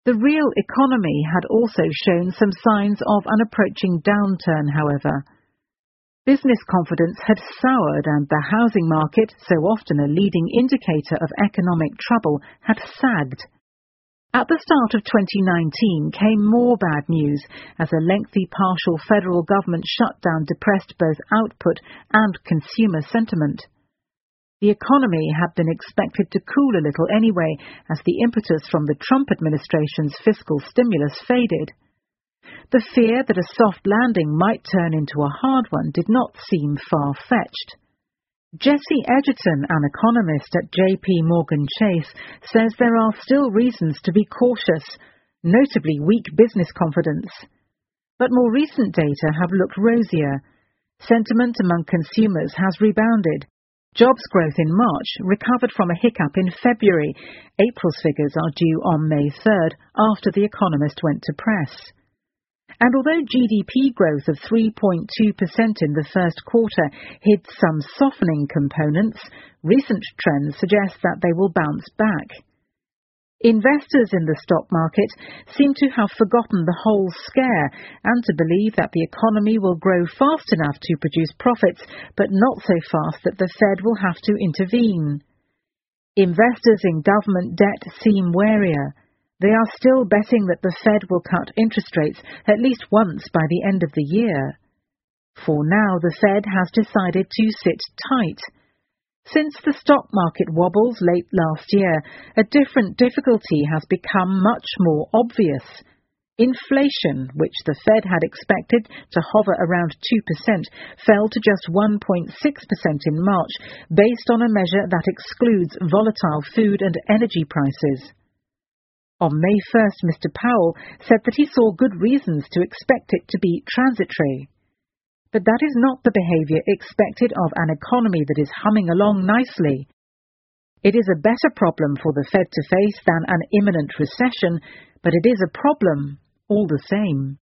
The real economy had also shown some signs of an approaching downturn, however. Business confidence had soured and the housing market, so often a leading indicator of economic trouble, had sagged. At the start of 2019 came more bad news as a lengthy partial federal government shutdown depressed both output and consumer sentiment. The economy had been expected to cool a little anyway as the impetus from the Trump administration's fiscal stimulus faded. The fear that a soft landing might turn into a hard one did not seem far-fetched. Jesse Edgerton, an economist at J.P. Morgan Chase, says there are still reasons to be cautious, notably weak business confidence. But more recent data have looked rosier. Sentiment among consumers has rebounded. Jobs growth in March recovered from a hiccup in February. April's figures are due on May 3rd, after The Economist went to press. And although GDP growth of 3.2% in the first quarter hid some softening components, recent trends suggest that they will bounce back. Investors in the stock market seem to have forgotten the whole scare and to believe that the economy will grow fast enough to produce profits, but not so fast that the Fed will have to intervene. Investors in government debt seem warier. They are still betting that the Fed will cut interest rates at least once by the end of the year. For now, the Fed has decided to sit tight. Since the stock market wobbles late last year, a different difficulty has become much more obvious. Inflation, which the Fed had expected to hover around 2%, fell to just 1.6% in March, based on a measure that excludes volatile food and energy prices. On May 1st, Mr. Powell said that he saw good reasons to expect it to be transitory. But that is not the behavior expected of an economy that is humming along nicely. It is a better problem for the Fed to face than an imminent recession, but it is a problem all the same.